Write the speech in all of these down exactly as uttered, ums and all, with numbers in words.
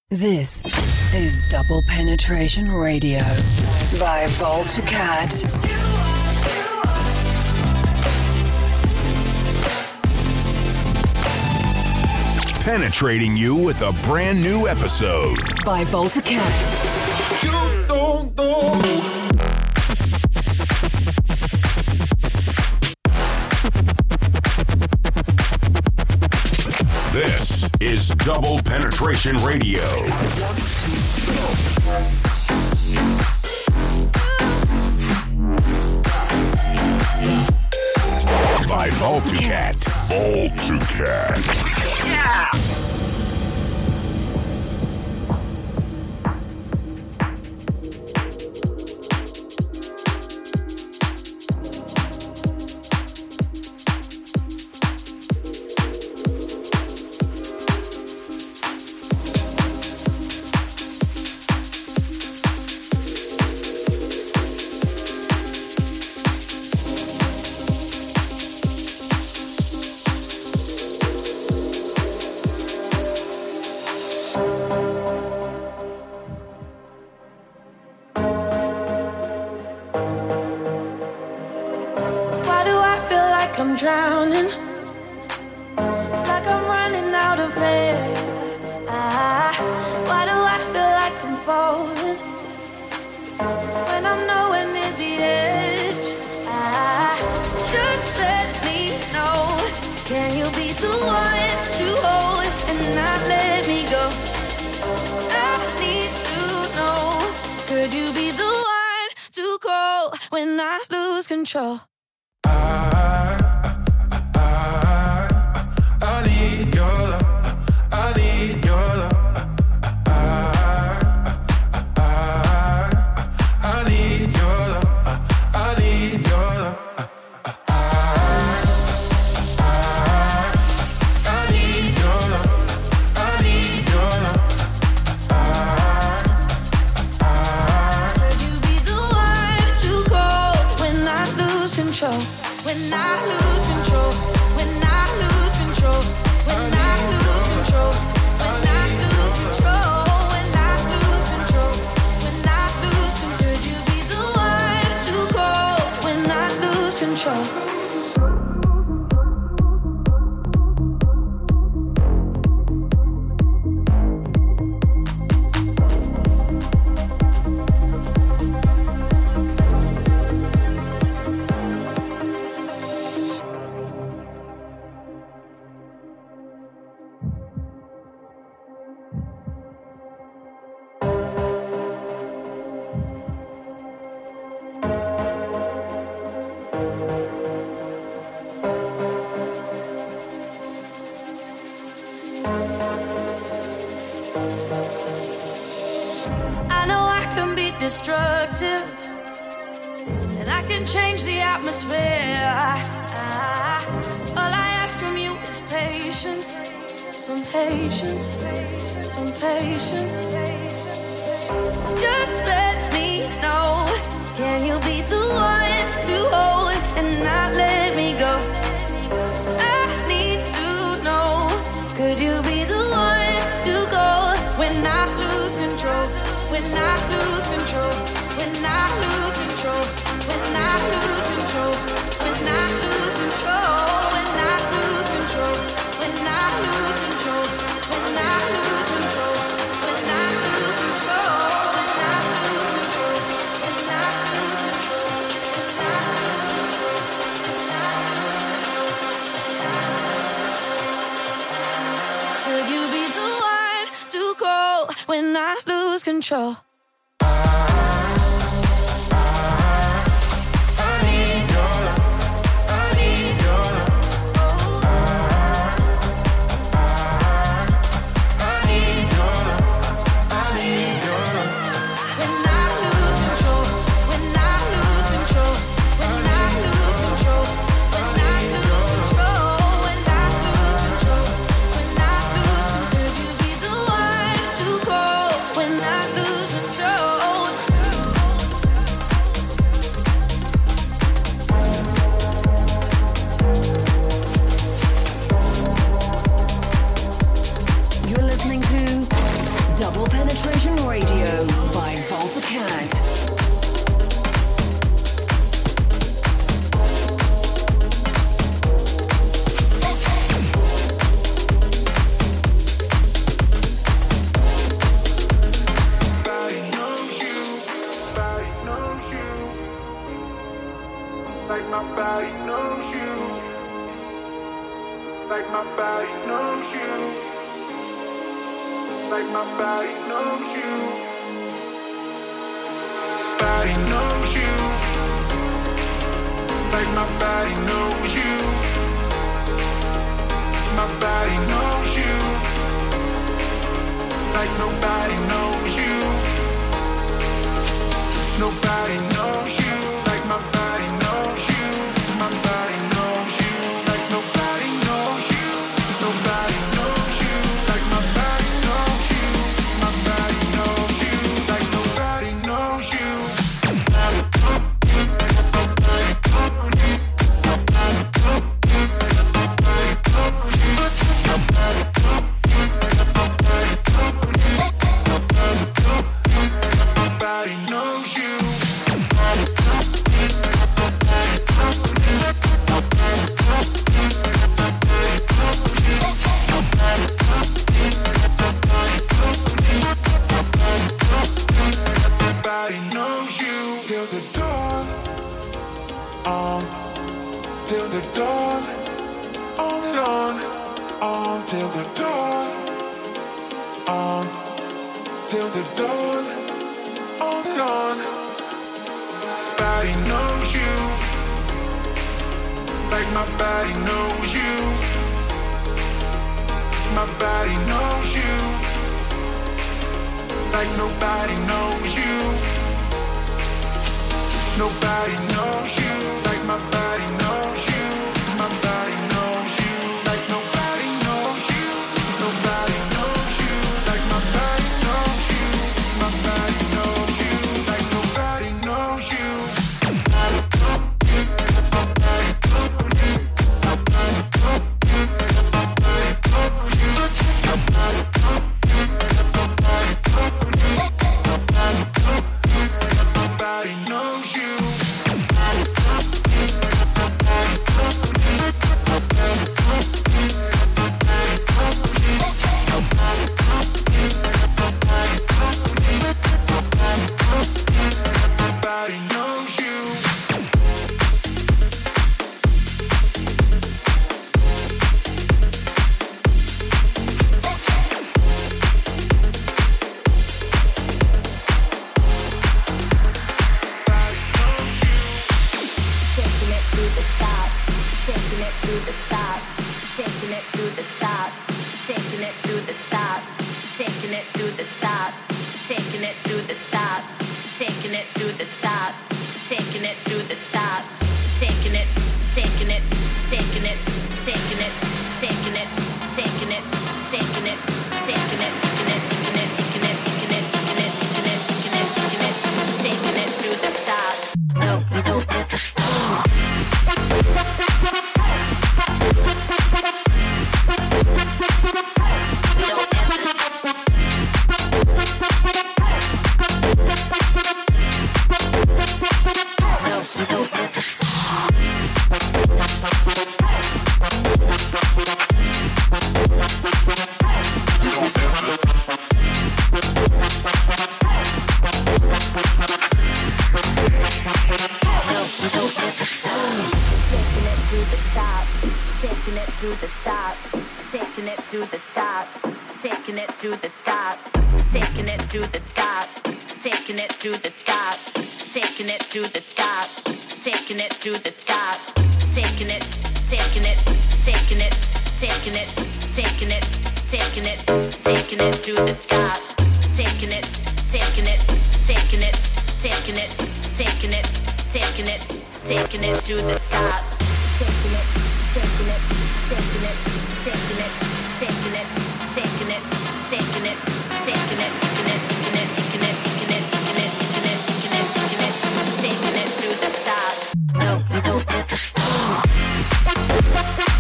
This is Double Penetration Radio by Voltacat. Penetrating you with a brand new episode by Voltacat. You don't know. This is Double Penetration Radio. By Voltacat. Voltacat. Yeah! I'm drowning, like I'm running out of air. Ah, why do I feel like I'm falling when I'm nowhere near the edge? Ah, just let me know. Can you be the one to hold and not let me go? I need to know. Could you be the one to call when I lose control? Destructive, and I can change the atmosphere. I, I, all I ask from you is patience, some patience, some patience. Just let me know. Can you be the one to hold and not let me go? I need to know. Could you be the one to go when I lose control? When I lose control, when I lose control, when I lose control, when I lose control, when I lose control, when I lose control, when I lose control, when I lose control, when I lose control, when I lose control, could you be the one to call when I lose control? When I lose Double Penetration Radio by Volta Cat.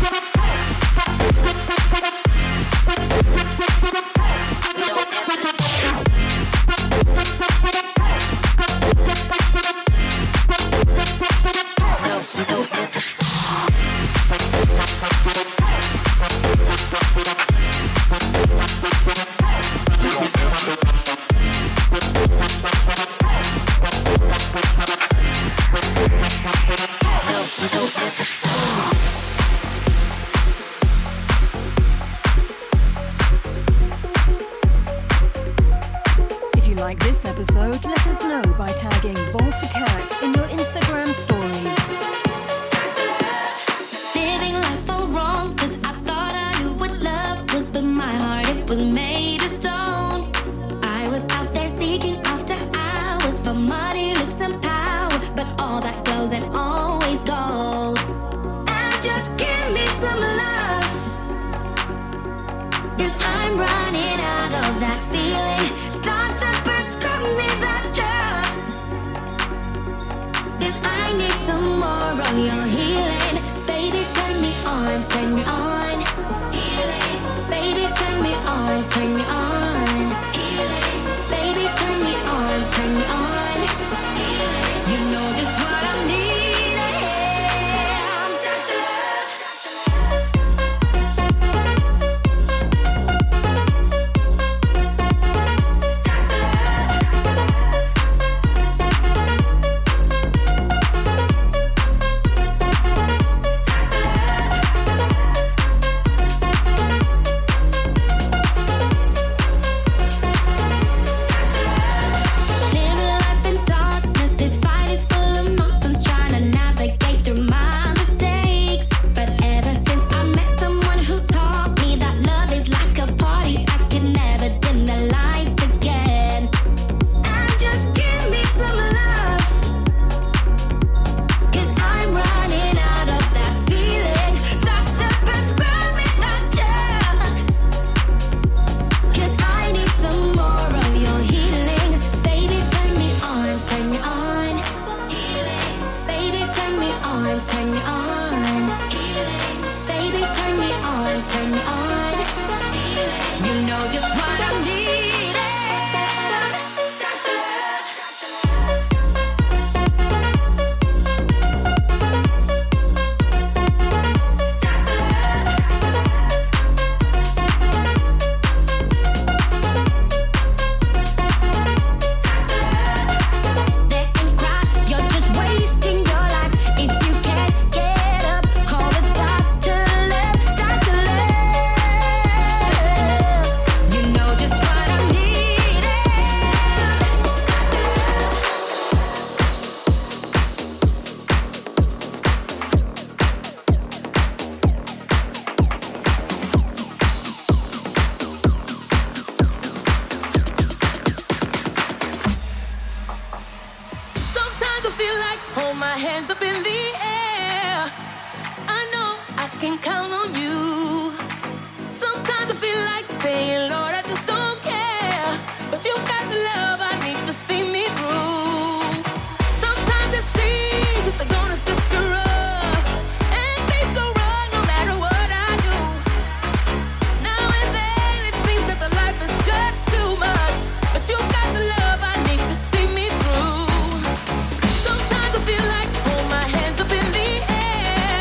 We don't ever like this episode? Let us know by tagging VoltaCat in your Instagram story. Living life all wrong, cause I thought I knew what love was, but my heart, it was made of stone. I was out there seeking after hours for money, looks and power, but all that glows and always gold. And just give me some love, cause I'm running out of that feeling. Doctor, prescribe me that drug, cause I need some more of your healing. Baby, turn me on, turn me on, healing. Baby, turn me on, turn me on, healing. Baby, turn me on, turn me on, healing. You know just what I need, I'm Doctor Love. Doctor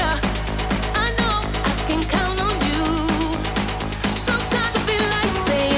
Say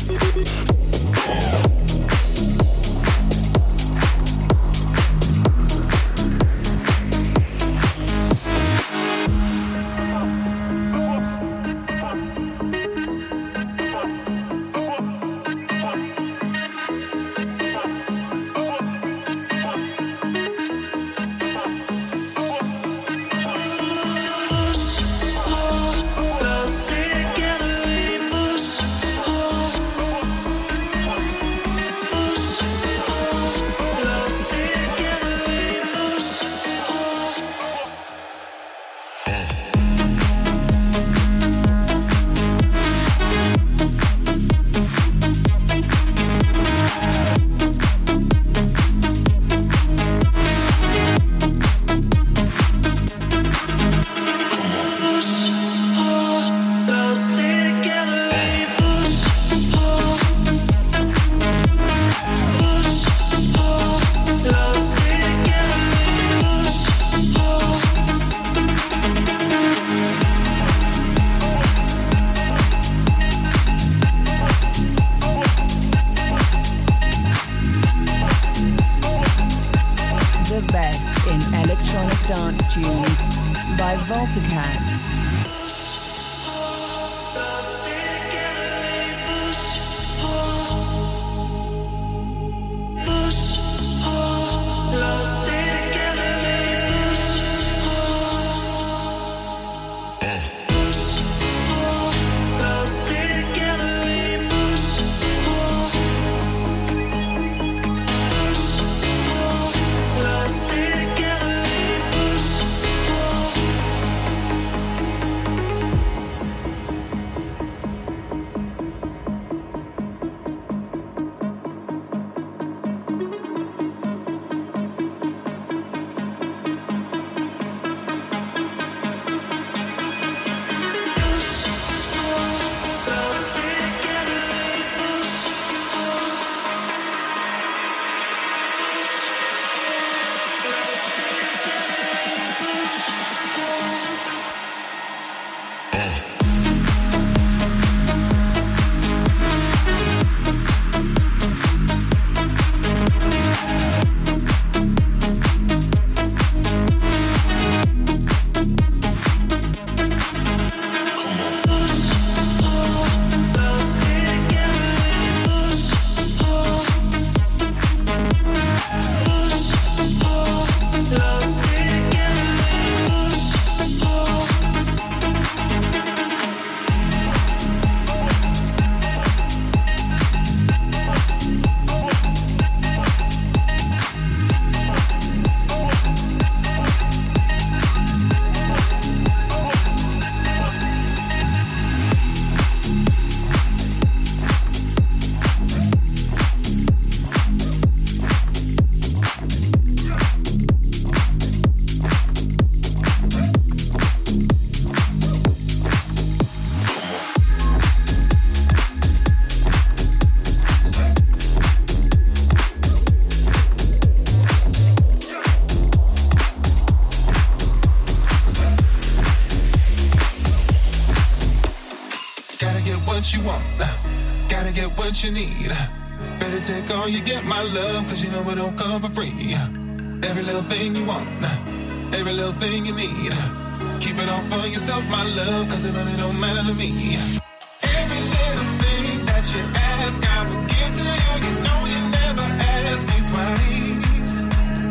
what you want, gotta get what you need. Better take all you get, my love, cause you know it don't come for free. Every little thing you want, every little thing you need, keep it all for yourself, my love, cause it really don't matter to me. Every little thing that you ask, I will give to you. You know you never ask me twice.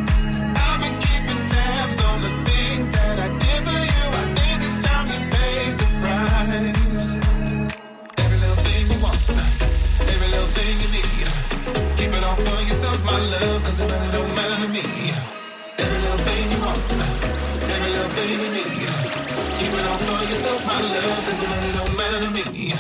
I've been keeping tabs on the things that I did for you. I think it's time you paid the price. Every little thing you want, every little thing you need, keep it all for yourself, my love, cause it really don't matter to me. Every little thing you want, every little thing you need, keep it all for yourself, my love, cause it really don't matter to me.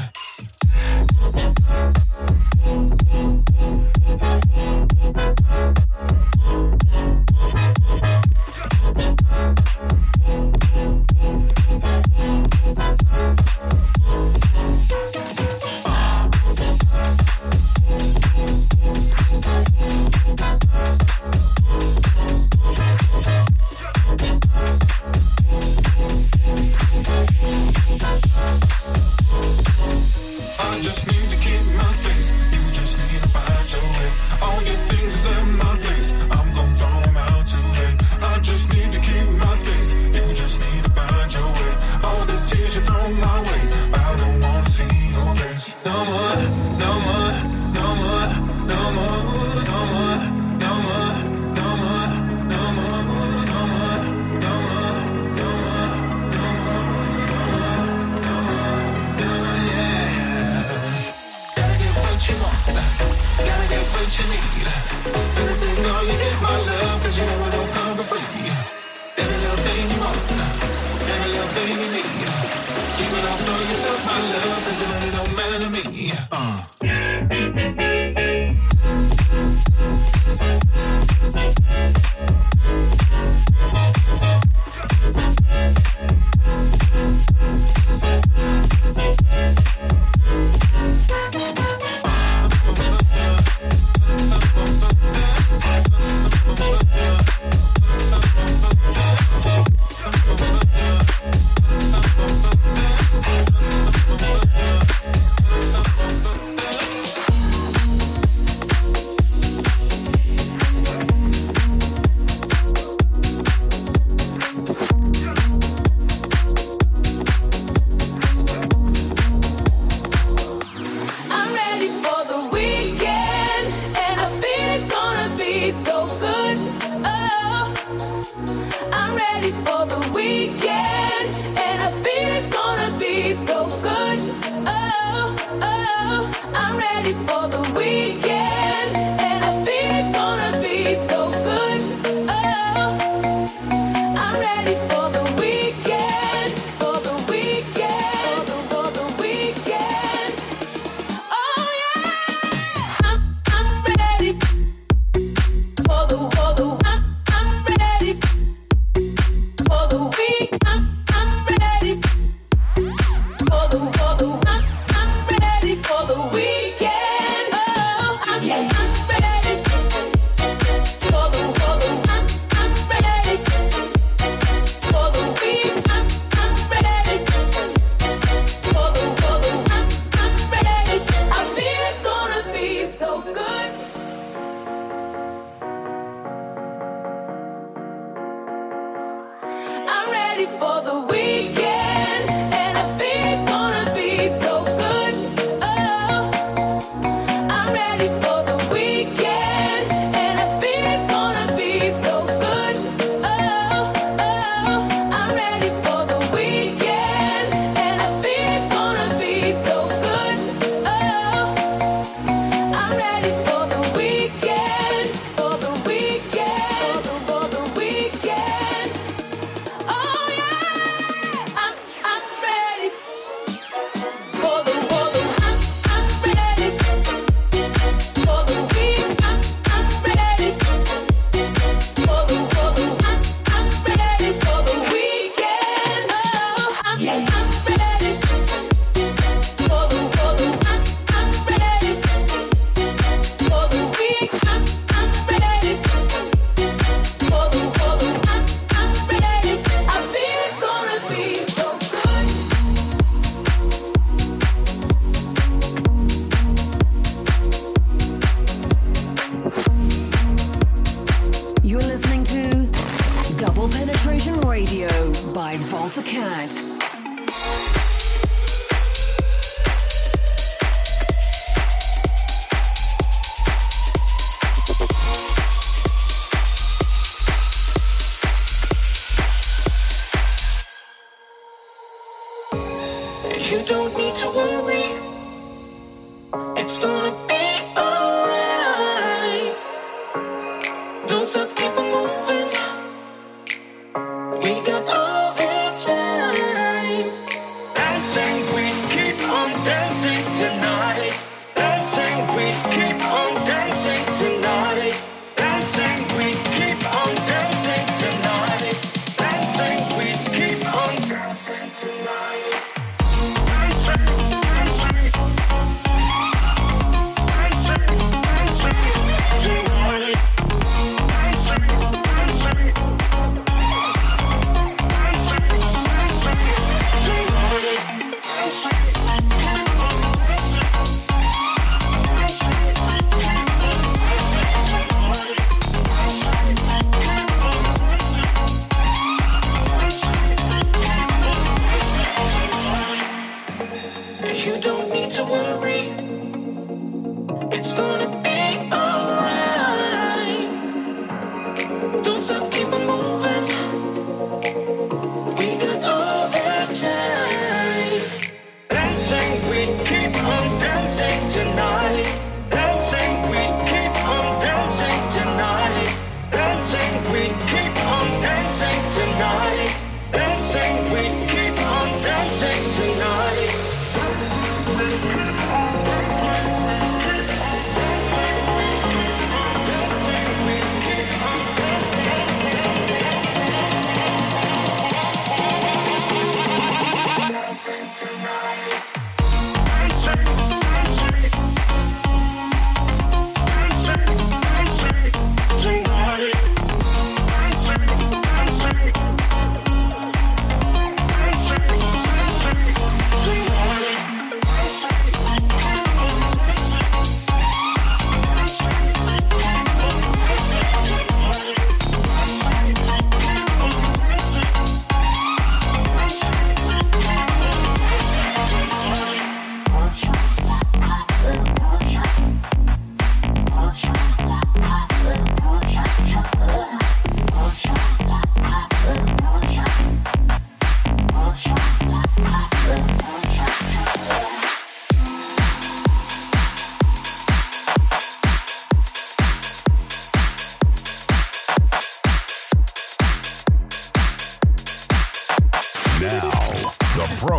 what you need. Better take all you get, my love, cause you know it don't come for free. Every little thing you want, every little thing you need. Keep it all for yourself, my love, cause it really don't matter to me. Uh.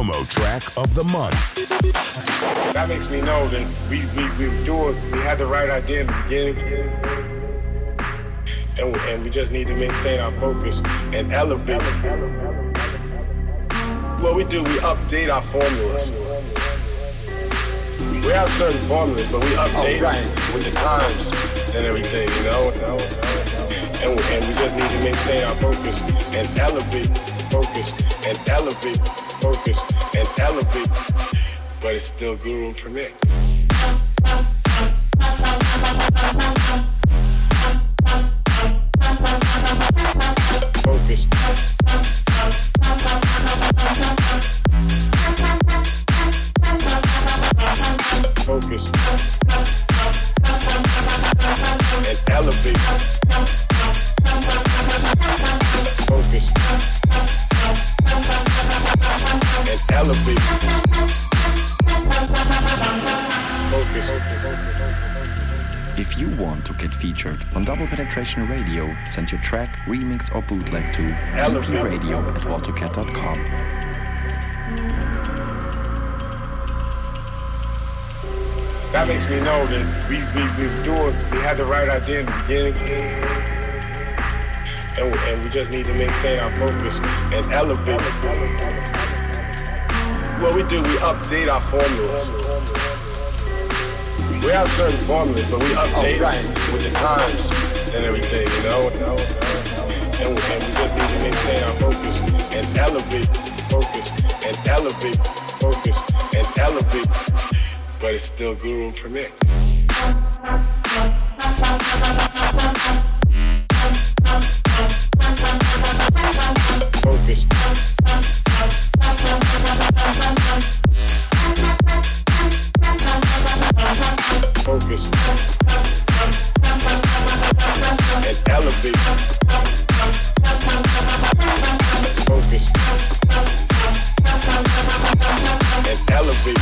promo track of the month. That makes me know that we we we were doing, we had the right idea in the beginning, and we, and we just need to maintain our focus and elevate. What we do, we update our formulas. We have certain formulas, but we update oh, right. them with the times and everything, you know. And we, and we just need to maintain our focus and elevate, focus and elevate, focus and elevate. But it's still Guru and Premier. Focus. Focus. And elevate. Focus. And elevate. Focus. If you want to get featured on Double Penetration Radio, send your track, remix or bootleg to radio at waltercat dot com. That makes me know that we, we, we were doing, we had the right idea in the beginning, and we, and we just need to maintain our focus and elevate. What we do, we update our formulas. We have certain formulas, but we update oh, right. them with the times and everything, you know. And we, and we just need to maintain our focus and elevate, focus and elevate, focus and elevate. But it's still Guru and Premier. Focus. Focus. And elevate. Focus. And elevate.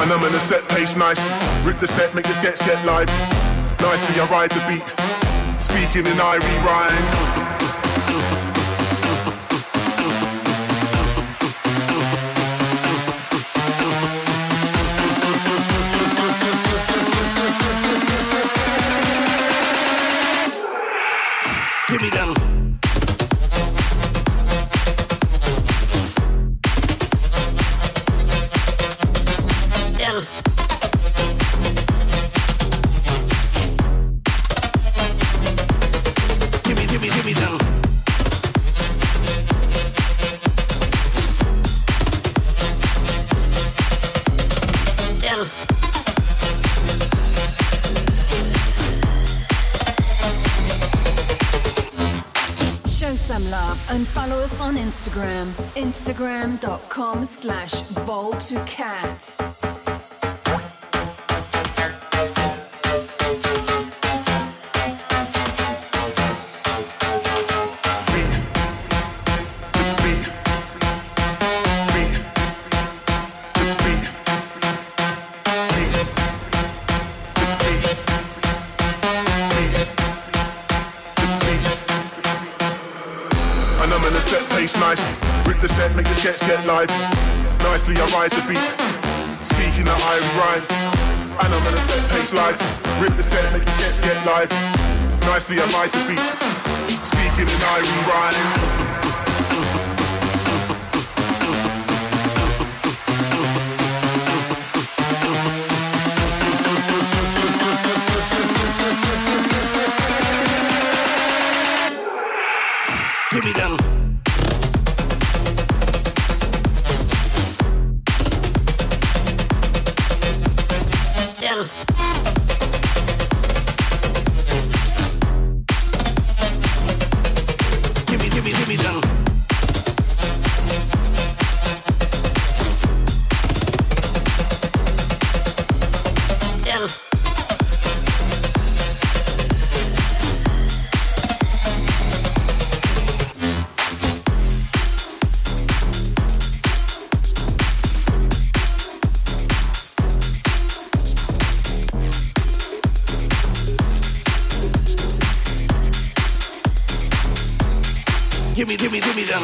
And I'm in a set pace nice. Rip the set, make the skets get live. Nicely I ride the beat, speaking in Irie rhymes. Give me them. Them. Give me, give me, give me them. Them. Show some love and follow us on Instagram. Instagram.com slash Vol2Cat. Nice, rip the set, make the skets get live. Nicely I ride the beat, speaking of Irie rhymes. And I'm in a set pace live. Rip the set, make the skets get live. Nicely I ride the beat, speaking in Irie rhymes. Give me them. Them. Give me, give me, give me them. Them. Give me, give me, give me them.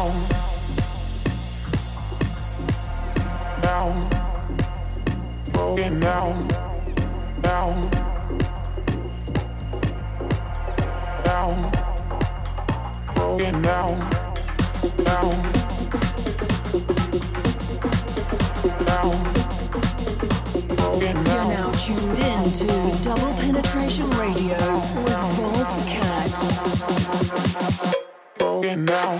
down, broken down, down, down, broken down, down, down, broken down. You're now tuned in to Double Penetration Radio with Volta Cat. Broken down.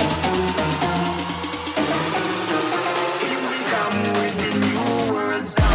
With the new world sound.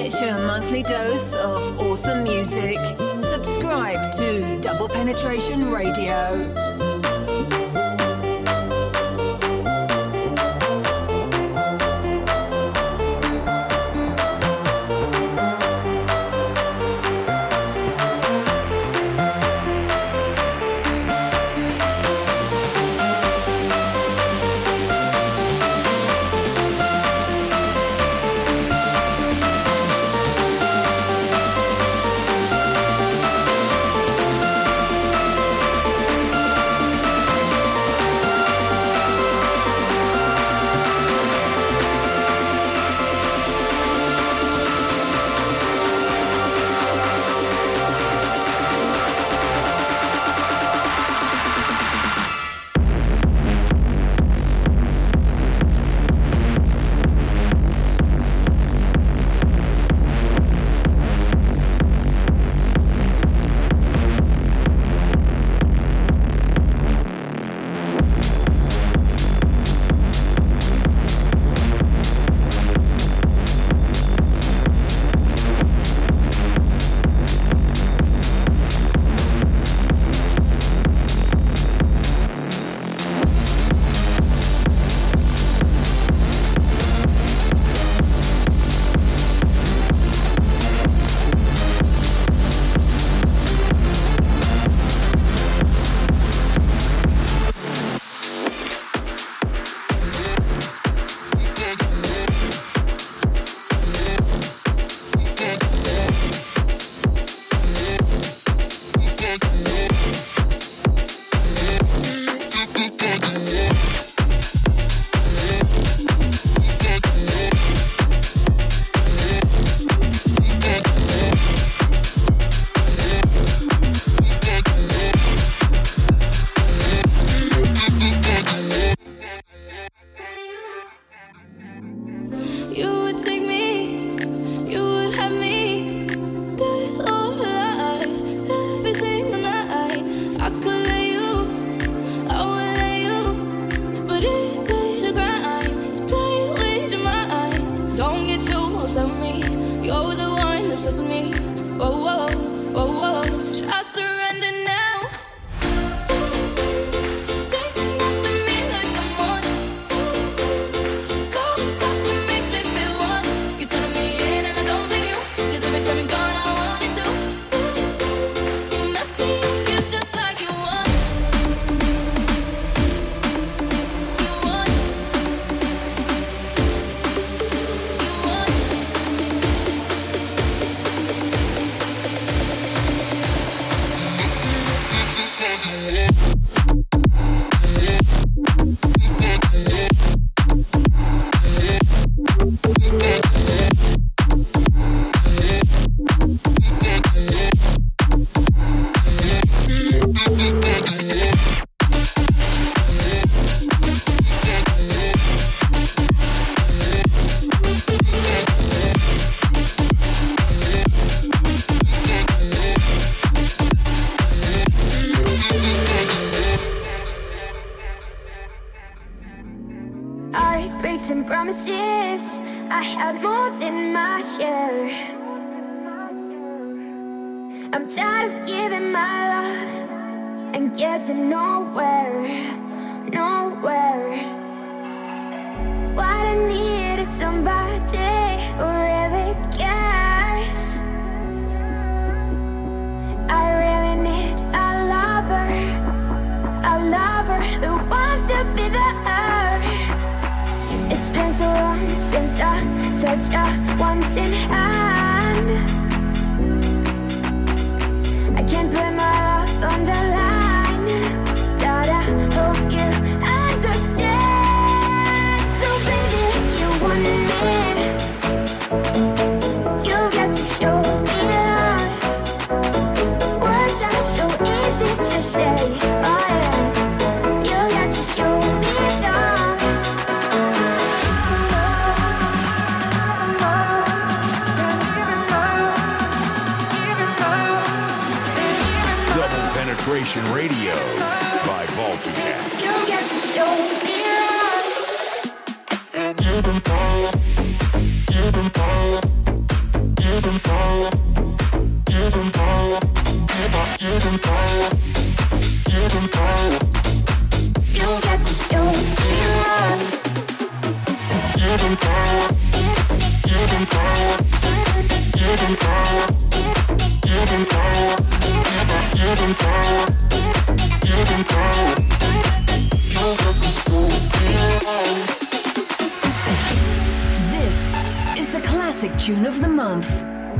It's your monthly dose of awesome music. Subscribe to Double Penetration Radio. Radio by Voltacat. You get to show me love. You've been called, you've been called, Tune of the month.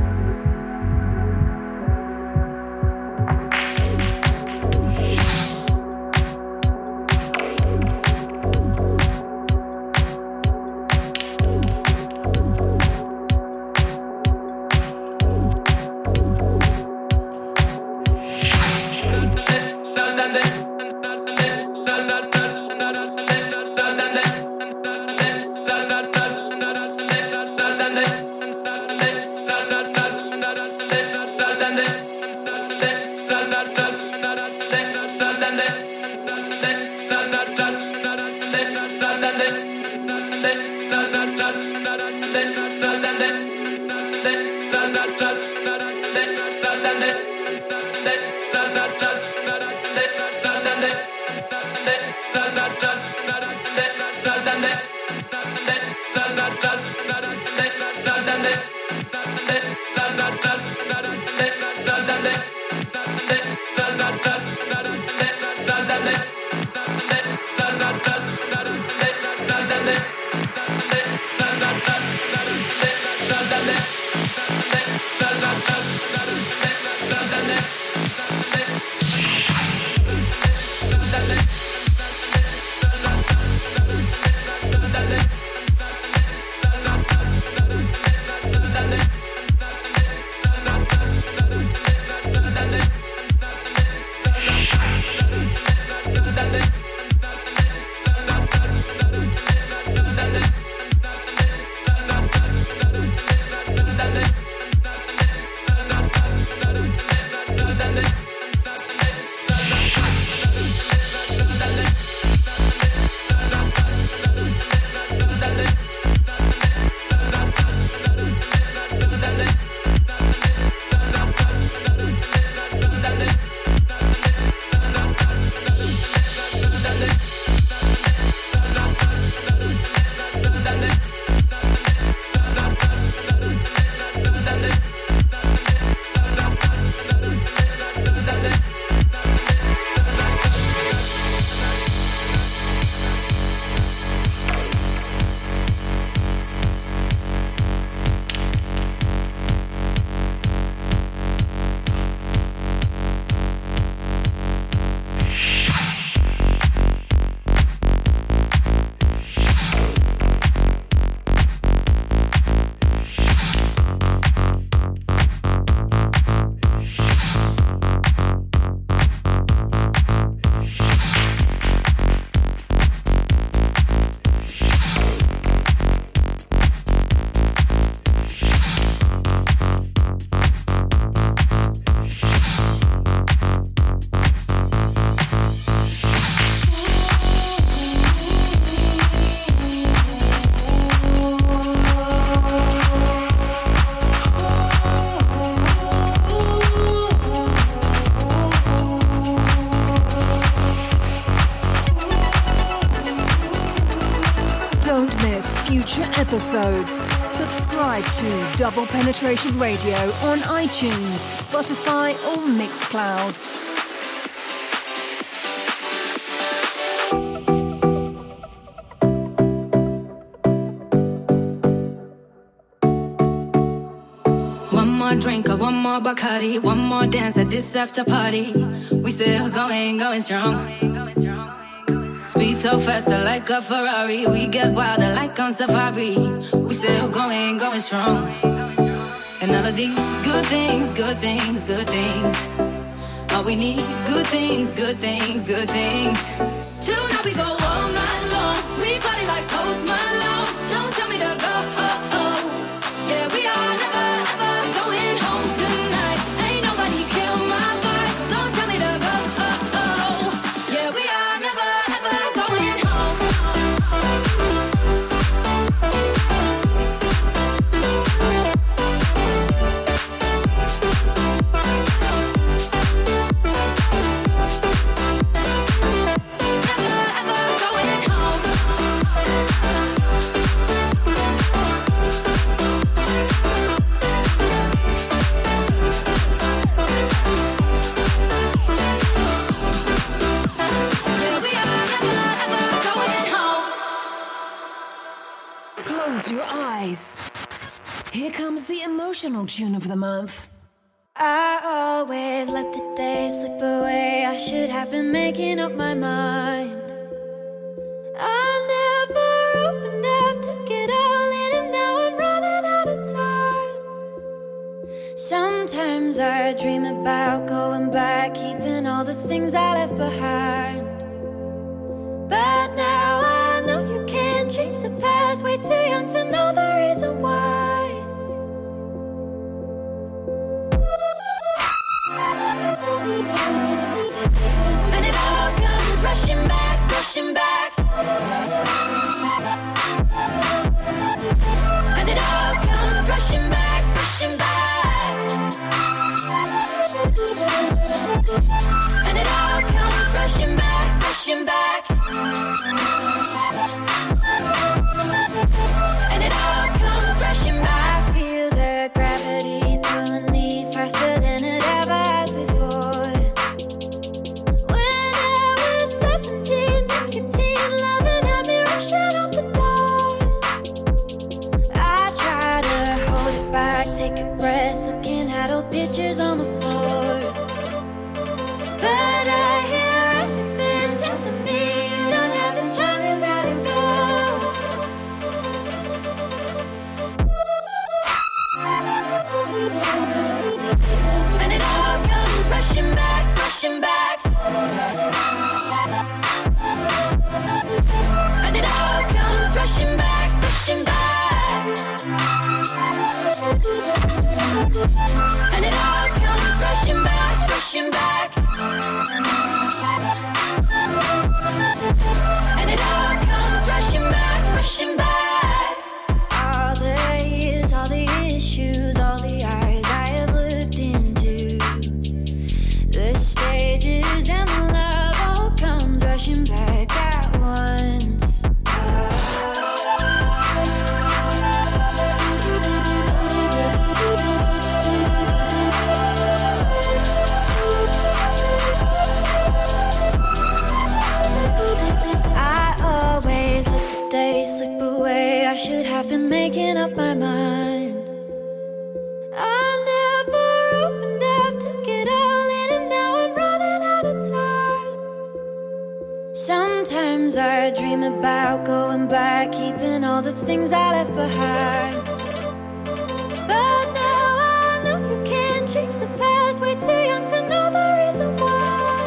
Episodes. Subscribe to Double Penetration Radio on iTunes, Spotify, or Mixcloud. One more drink or one more Bacardi, one more dance at this after party. We still going, going strong. Speed so faster like a Ferrari. We get wilder like on safari. We still going, going strong. And all of these good things, good things, good things. All we need, good things, good things, good things. Tonight we go all night long. We party like Post Malone. Don't tell me to go, oh, oh. Yeah, we are never, ever going home tonight. Ain't nobody kill my vibe. Don't tell me to go, oh, oh. Yeah, we are never, ever going home. emotional tune of the month. I always let the day slip away. I should have been making up my mind. I never opened up, took it all in, and now I'm running out of time. Sometimes I dream about going back, keeping all the things I left behind. But now I know you can't change the past. Way too young to know the reason why. And it all comes rushing back, rushing back. And it all comes rushing back, rushing back. And it all comes rushing back, rushing back. And it all comes rushing back. I feel the gravity pulling me faster than it ever has before. When I was seventeen, nicotine loving had me rushing out the door. I try to hold it back, take a breath, looking at old pictures on the floor. But I hear everything telling me you don't have the time, you gotta go. And it all comes rushing back, rushing back. And it all comes rushing back, rushing back. And it all comes rushing back, rushing back. And it all comes rushing back, rushing back. All the years, all the issues, all the eyes I have looked into, the stages and the love all comes rushing back at once. I always let the days slip away. I should have been making up my mind. I never opened up, took it all in, and now I'm running out of time. Sometimes I dream about going back, keeping all the things I left behind. But now I know you can't change the past. Way too young to know the reason why.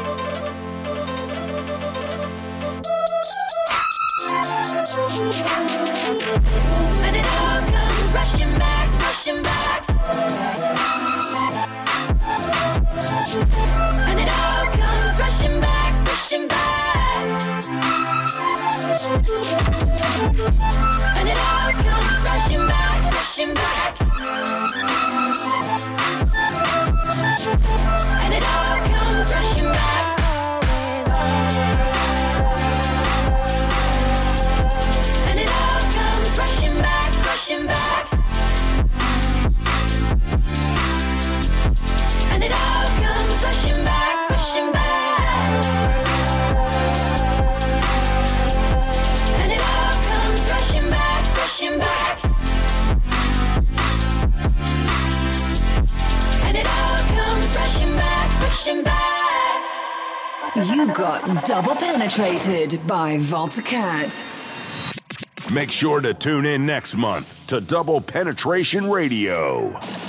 And it all comes rushing back, rushing back. And it all comes rushing back, rushing back. And it all comes rushing back, rushing back. And it all comes rushing back. And it all comes rushing back, rushing back. And it all comes rushing back, rushing back. And it all comes rushing back, rushing back. And it all comes rushing back, rushing back. You got double penetrated by Volta Cat. Make sure to tune in next month to Double Penetration Radio.